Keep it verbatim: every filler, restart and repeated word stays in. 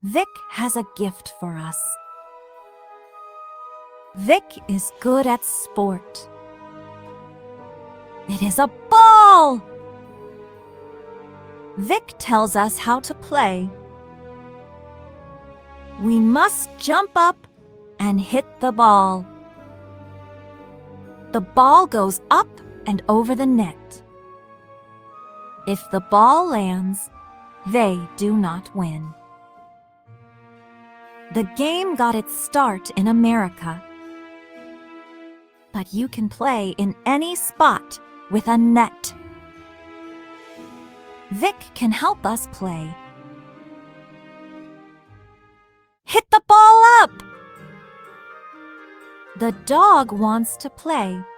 Vic has a gift for us. Vic is good at sport. It is a ball! Vic tells us how to play. We must jump up and hit the ball. The ball goes up and over the net. If the ball lands, they do not win. The game got its start in America. But you can play in any spot with a net. Vic can help us play. Hit the ball up! The dog wants to play.